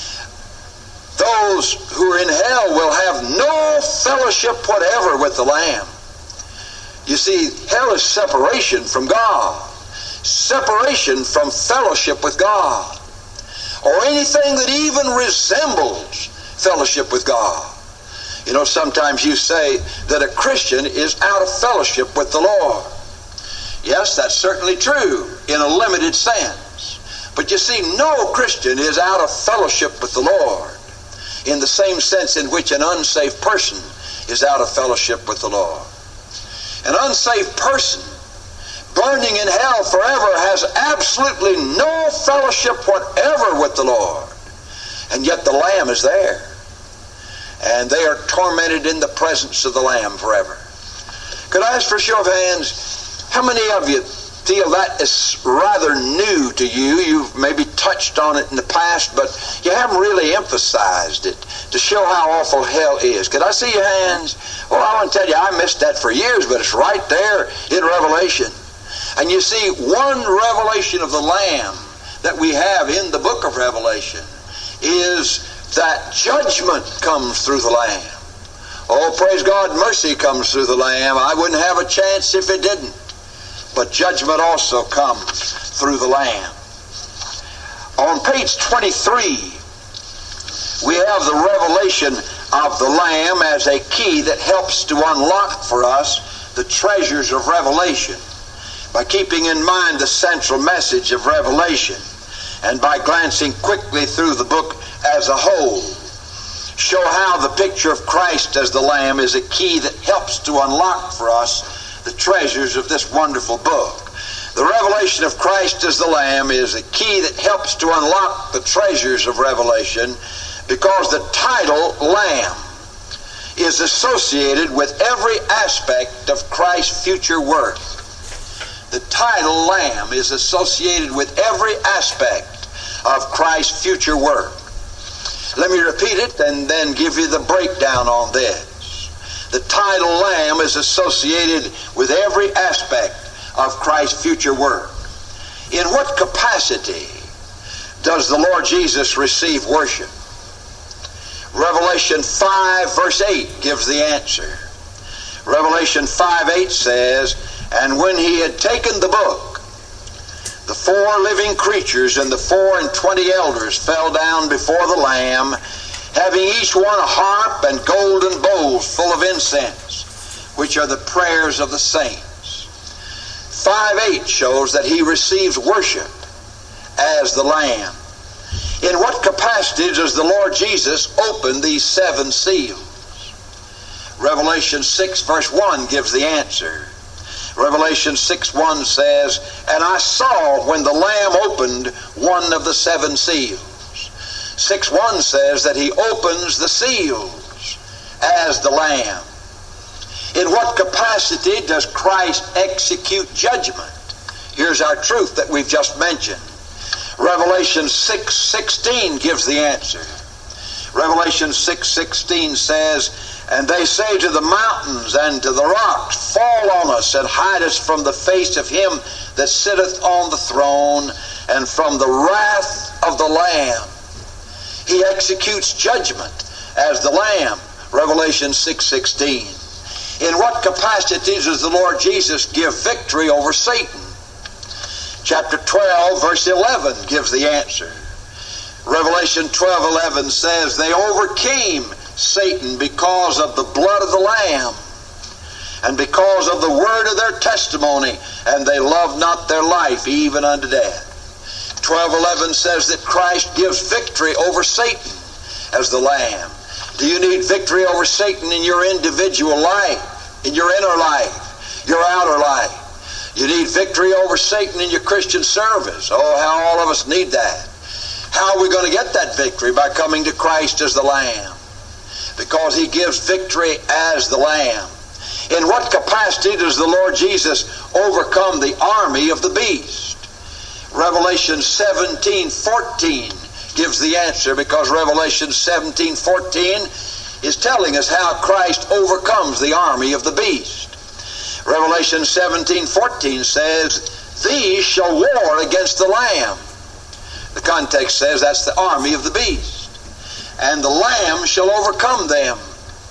Those who are in hell will have no fellowship whatever with the Lamb. You see, hell is separation from God. Separation from fellowship with God. Or anything that even resembles fellowship with God. You know, sometimes you say that a Christian is out of fellowship with the Lord. Yes, that's certainly true in a limited sense. But you see, no Christian is out of fellowship with the Lord in the same sense in which an unsaved person is out of fellowship with the Lord. An unsaved person burning in hell forever has absolutely no fellowship whatever with the Lord. And yet the Lamb is there. And they are tormented in the presence of the Lamb forever. Could I ask for a show of hands, how many of you feel that is rather new to you? You've maybe touched on it in the past, but you haven't really emphasized it to show how awful hell is. Could I see your hands? Well, I want to tell you, I missed that for years, but it's right there in Revelation. And you see, one revelation of the Lamb that we have in the book of Revelation is that judgment comes through the Lamb. Oh, praise God, mercy comes through the Lamb. I wouldn't have a chance if it didn't. But judgment also comes through the Lamb. On page twenty-three, we have the revelation of the Lamb as a key that helps to unlock for us the treasures of Revelation, by keeping in mind the central message of Revelation, and by glancing quickly through the book as a whole, show how the picture of Christ as the Lamb is a key that helps to unlock for us the treasures of this wonderful book. The revelation of Christ as the Lamb is a key that helps to unlock the treasures of Revelation, because the title Lamb is associated with every aspect of Christ's future work. The title Lamb is associated with every aspect of Christ's future work. Let me repeat it and then give you the breakdown on this. The title Lamb is associated with every aspect of Christ's future work. In what capacity does the Lord Jesus receive worship? Revelation five verse eight gives the answer. Revelation five eight says, "And when he had taken the book, the four living creatures and the four and twenty elders fell down before the Lamb, having each one a harp and golden bowls full of incense, which are the prayers of the saints." five eight shows that he receives worship as the Lamb. In what capacity does the Lord Jesus open these seven seals? Revelation six verse one gives the answer. Revelation six one says, "And I saw when the Lamb opened one of the seven seals." six one says that he opens the seals as the Lamb. In what capacity does Christ execute judgment? Here's our truth that we've just mentioned. Revelation six sixteen gives the answer. Revelation six sixteen says, "And they say to the mountains and to the rocks, Fall on us, and hide us from the face of him that sitteth on the throne, and from the wrath of the Lamb." He executes judgment as the Lamb. Revelation six sixteen. In what capacity does the Lord Jesus give victory over Satan? Chapter twelve, verse eleven gives the answer. Revelation twelve eleven says, "They overcame Satan because of the blood of the Lamb, and because of the word of their testimony, and they loved not their life even unto death." twelve eleven says that Christ gives victory over Satan as the Lamb. Do you need victory over Satan in your individual life, in your inner life, your outer life? You need victory over Satan in your Christian service. Oh, how all of us need that. How are we going to get that victory? By coming to Christ as the Lamb, because he gives victory as the Lamb. In what capacity does the Lord Jesus overcome the army of the beast? Revelation seventeen fourteen gives the answer, because Revelation seventeen fourteen is telling us how Christ overcomes the army of the beast. Revelation seventeen fourteen says, "These shall war against the Lamb." The context says that's the army of the beast. "And the Lamb shall overcome them.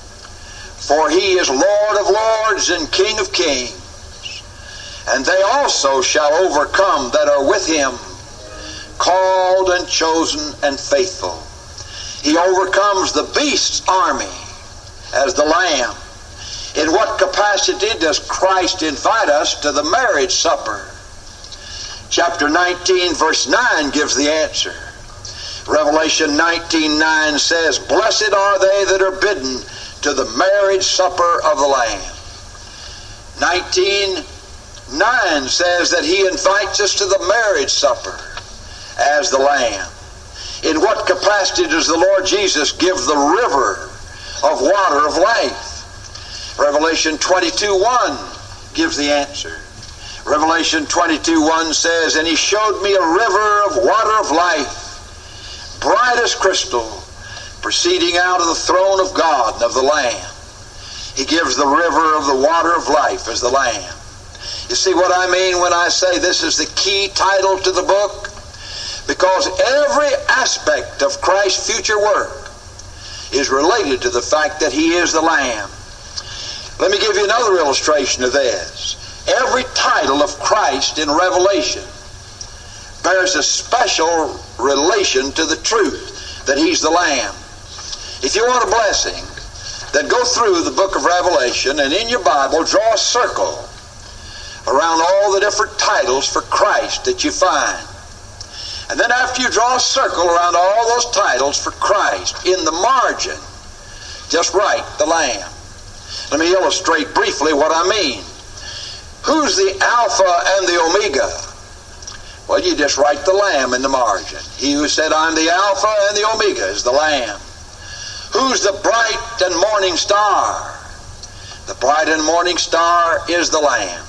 For he is Lord of lords and King of kings. And they also shall overcome that are with him, called and chosen and faithful." He overcomes the beast's army as the Lamb. In what capacity does Christ invite us to the marriage supper? Chapter nineteen verse nine gives the answer. Revelation nineteen nine says, "Blessed are they that are bidden to the marriage supper of the Lamb." nineteen nine says that he invites us to the marriage supper as the Lamb. In what capacity does the Lord Jesus give the river of water of life? Revelation twenty-two one gives the answer. Revelation twenty-two one says, "And he showed me a river of water of life, bright as crystal, proceeding out of the throne of God and of the Lamb." He gives the river of the water of life as the Lamb. You see what I mean when I say this is the key title to the book? because every aspect of Christ's future work is related to the fact that he is the Lamb. Let me give you another illustration of this. Every title of Christ in Revelation bears a special relation to the truth that he's the Lamb. If you want a blessing, then go through the book of Revelation and in your Bible draw a circle around all the different titles for Christ that you find. And then after you draw a circle around all those titles for Christ, in the margin, just write the Lamb. Let me illustrate briefly what I mean. Who's the Alpha and the Omega? Well, you just write the Lamb in the margin. He who said, I'm the Alpha and the Omega is the Lamb. Who's the bright and morning star? The bright and morning star is the Lamb.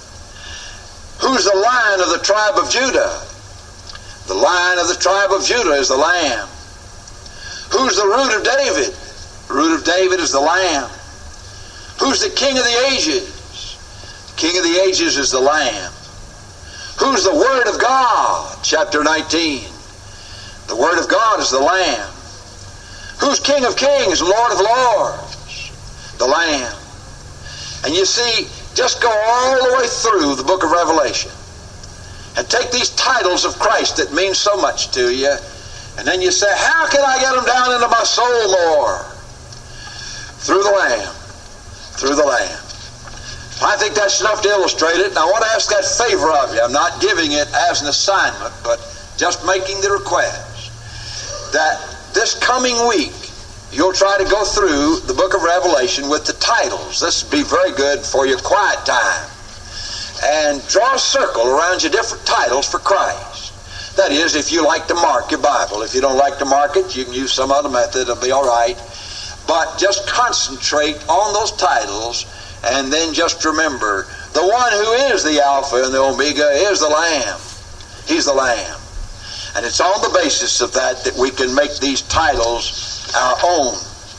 Who's the Lion of the tribe of Judah? The Lion of the tribe of Judah is the Lamb. Who's the Root of David? The Root of David is the Lamb. Who's the King of the ages? The King of the ages is the Lamb. Who's the Word of God? Chapter nineteen. The Word of God is the Lamb. Who's King of kings, Lord of lords? The Lamb. And you see, just go all the way through the book of Revelation and take these titles of Christ that mean so much to you, and then you say, how can I get them down into my soul more? Through the Lamb. Through the Lamb. I think that's enough to illustrate it, and I want to ask that favor of you. I'm not giving it as an assignment, but just making the request that this coming week you'll try to go through the book of Revelation with the titles. This would be very good for your quiet time. And draw a circle around your different titles for Christ. That is, if you like to mark your Bible. If you don't like to mark it, you can use some other method. It'll be all right. But just concentrate on those titles, and then just remember, the one who is the Alpha and the Omega is the Lamb. He's the Lamb. And it's on the basis of that that we can make these titles our own.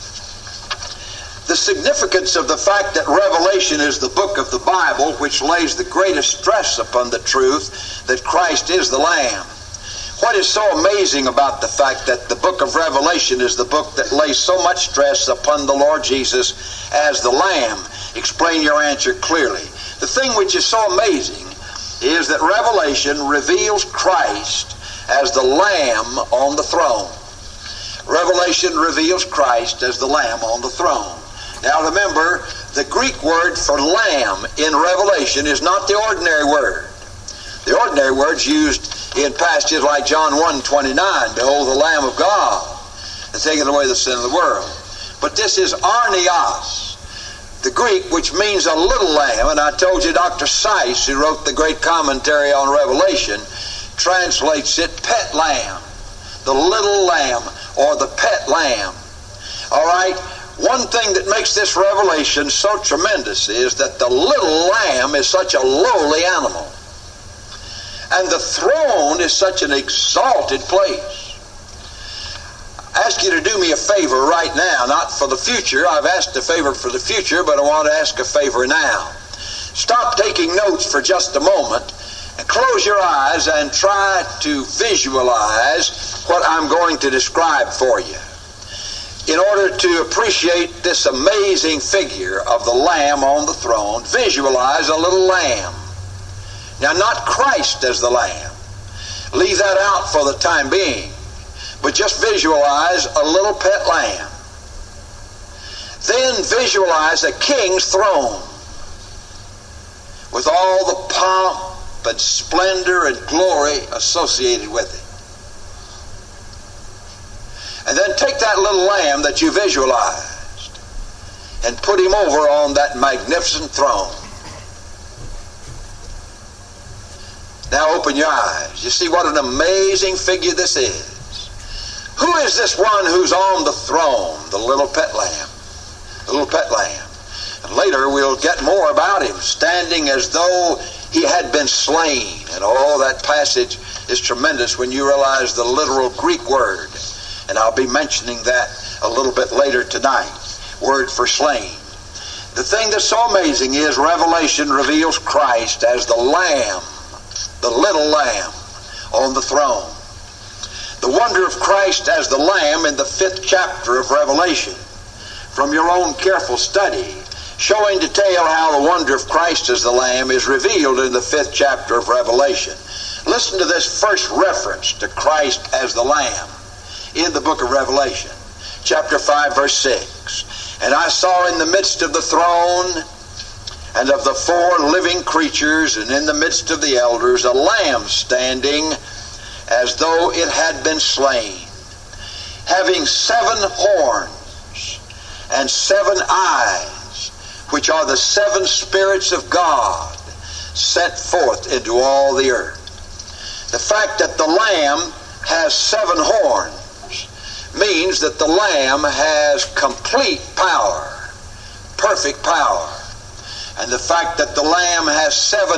The significance of the fact that Revelation is the book of the Bible which lays the greatest stress upon the truth that Christ is the Lamb. What is so amazing about the fact that the book of Revelation is the book that lays so much stress upon the Lord Jesus as the Lamb? Explain your answer clearly. The thing which is so amazing is that Revelation reveals Christ as the Lamb on the throne. Revelation reveals Christ as the Lamb on the throne. Now remember, the Greek word for lamb in Revelation is not the ordinary word. The ordinary word's used in passages like John one twenty-nine, behold the Lamb of God, that taketh away the sin of the world. But this is arnios, the Greek, which means a little lamb, and I told you Doctor Seiss, who wrote the great commentary on Revelation, translates it pet lamb, the little lamb, or the pet lamb. All right? One thing that makes this revelation so tremendous is that the little lamb is such a lowly animal. And the throne is such an exalted place. I ask you to do me a favor right now, not for the future. I've asked a favor for the future, but I want to ask a favor now. Stop taking notes for just a moment and close your eyes and try to visualize what I'm going to describe for you. In order to appreciate this amazing figure of the Lamb on the throne, visualize a little lamb. Now, not Christ as the Lamb. Leave that out for the time being. But just visualize a little pet lamb. Then visualize a king's throne with all the pomp and splendor and glory associated with it. And then take that little lamb that you visualized and put him over on that magnificent throne. Now open your eyes. You see what an amazing figure this is. Who is this one who's on the throne? The little pet lamb. The little pet lamb. And later we'll get more about him, standing as though he had been slain. And oh, that passage is tremendous when you realize the literal Greek word. And I'll be mentioning that a little bit later tonight. Word for slain. The thing that's so amazing is Revelation reveals Christ as the Lamb, the little lamb on the throne. the wonder of Christ as the Lamb in the fifth chapter of Revelation. From your own careful study, showing detail how the wonder of Christ as the Lamb is revealed in the fifth chapter of Revelation. Listen to this first reference to Christ as the Lamb in the book of Revelation. Chapter five, verse six. And I saw in the midst of the throne and of the four living creatures and in the midst of the elders a lamb standing as though it had been slain, having seven horns and seven eyes, which are the seven spirits of God sent forth into all the earth. The fact that the Lamb has seven horns means that the Lamb has complete power, perfect power. And the fact that the Lamb has seven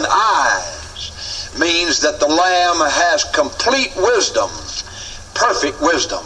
eyes means that the Lamb has complete wisdom, perfect wisdom.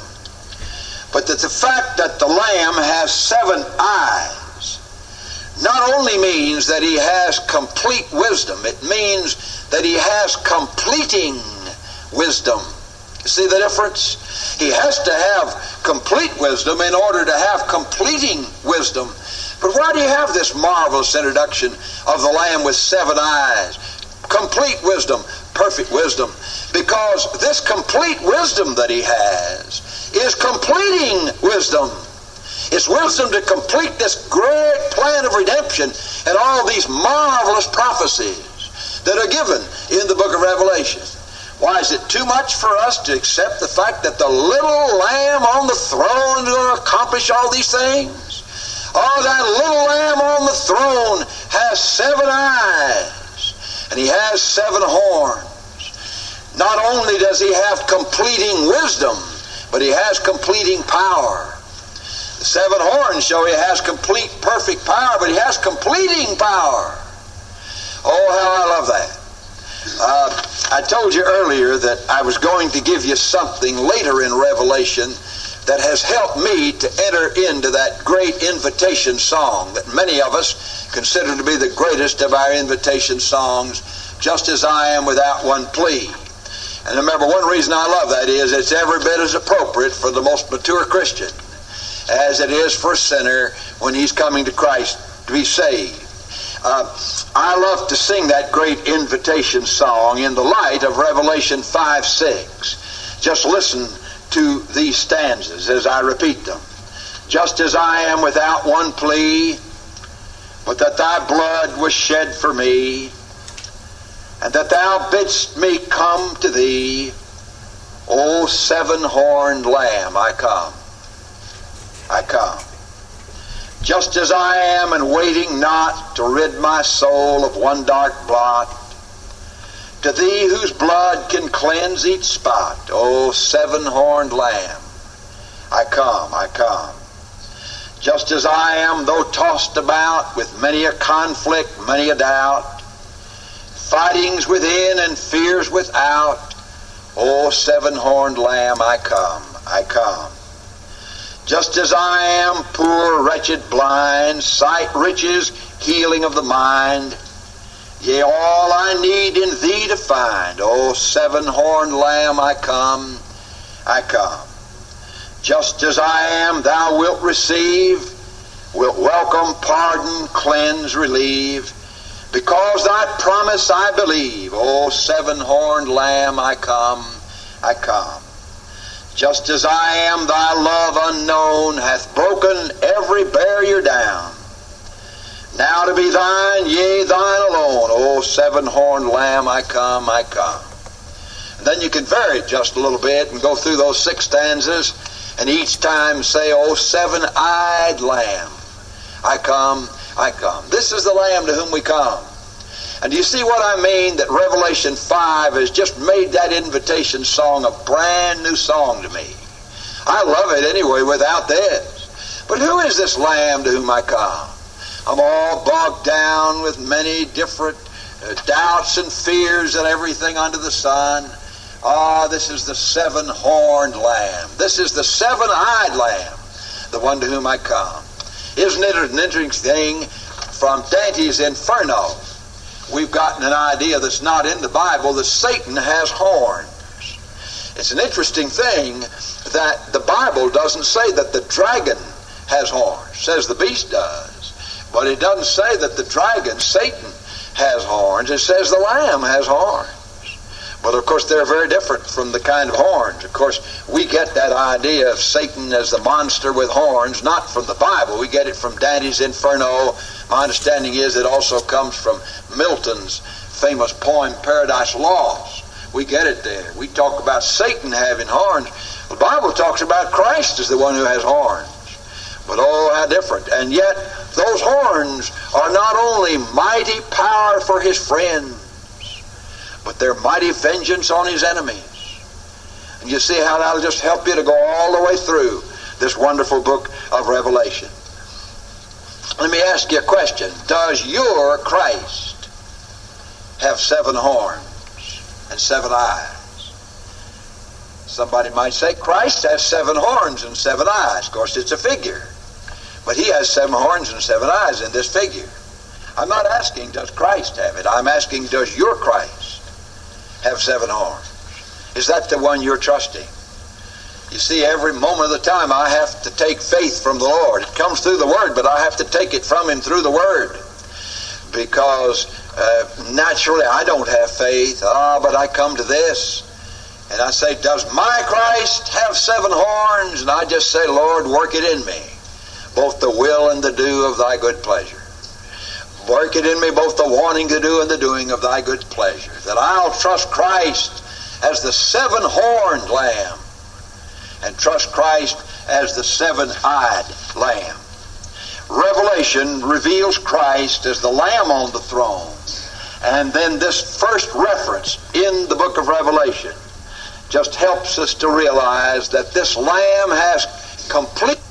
But that the fact that the Lamb has seven eyes not only means that he has complete wisdom, it means that he has completing wisdom. You see the difference? He has to have complete wisdom in order to have completing wisdom. But why do you have this marvelous introduction of the Lamb with seven eyes? Complete wisdom, perfect wisdom. Because this complete wisdom that he has is completing wisdom. It's wisdom to complete this great plan of redemption and all these marvelous prophecies that are given in the book of Revelation. Why is it too much for us to accept the fact that the little Lamb on the throne will accomplish all these things? Oh, that little Lamb on the throne has seven eyes, and he has seven horns. Not only does he have completing wisdom, but he has completing power. The seven horns show he has complete, perfect power, but he has completing power. Oh, how I love that. Uh, I told you earlier that I was going to give you something later in Revelation that has helped me to enter into that great invitation song that many of us consider to be the greatest of our invitation songs, Just As I Am Without One Plea. And remember, one reason I love that is it's every bit as appropriate for the most mature Christian as it is for a sinner when he's coming to Christ to be saved. Uh, I love to sing that great invitation song in the light of Revelation five six. Just listen to these stanzas as I repeat them. Just as I am without one plea, but that thy blood was shed for me, and that thou bidst me come to thee, O seven-horned Lamb, I come, I come. Just as I am, and waiting not to rid my soul of one dark blot, to thee whose blood can cleanse each spot, O seven-horned Lamb, I come, I come. Just as I am, though tossed about with many a conflict, many a doubt, fightings within and fears without, O seven-horned Lamb, I come, I come. Just as I am poor, wretched, blind, sight, riches, healing of the mind, yea, all I need in thee to find, O seven-horned Lamb, I come, I come. Just as I am, thou wilt receive, wilt welcome, pardon, cleanse, relieve, because thy promise I believe, O seven-horned Lamb, I come, I come. Just as I am, thy love unknown hath broken every barrier down. Now to be thine, yea, thine alone, O seven-horned Lamb, I come, I come. And then you can vary it just a little bit and go through those six stanzas and each time say, O seven-eyed Lamb, I come, I come. This is the Lamb to whom we come. And do you see what I mean? That Revelation five has just made that invitation song a brand new song to me. I love it anyway without this. But who is this Lamb to whom I come? I'm all bogged down with many different uh, doubts and fears and everything under the sun. Ah, this is the seven-horned Lamb. This is the seven-eyed Lamb, the one to whom I come. Isn't it an interesting thing? From Dante's Inferno, we've gotten an idea that's not in the Bible that Satan has horns. It's an interesting thing that the Bible doesn't say that the dragon has horns. It says the beast does. But it doesn't say that the dragon, Satan, has horns. It says the lamb has horns. But of course they're very different from the kind of horns. Of course we get that idea of Satan as the monster with horns not from the Bible. We get it from Dante's Inferno. My understanding is it also comes from Milton's famous poem Paradise Lost. We get it there. We talk about Satan having horns. The Bible talks about Christ as the one who has horns. But oh, how different. And yet those horns are not only mighty power for his friends, but they're mighty vengeance on his enemies. And you see how that'll just help you to go all the way through this wonderful book of Revelation. Let me ask you a question. Does your Christ have seven horns and seven eyes? Somebody might say Christ has seven horns and seven eyes. Of course, it's a figure. But he has seven horns and seven eyes in this figure. I'm not asking, does Christ have it? I'm asking, does your Christ have seven horns? Is that the one you're trusting? You see, every moment of the time I have to take faith from the Lord. It comes through the Word, but I have to take it from Him through the Word. Because uh, naturally I don't have faith. Ah, but I come to this and I say, does my Christ have seven horns? And I just say, Lord, work it in me, both the will and the do of thy good pleasure. Work it in me, both the wanting to do and the doing of thy good pleasure, that I'll trust Christ as the seven-horned lamb and trust Christ as the seven-eyed lamb. Revelation reveals Christ as the lamb on the throne. And then this first reference in the book of Revelation just helps us to realize that this lamb has complete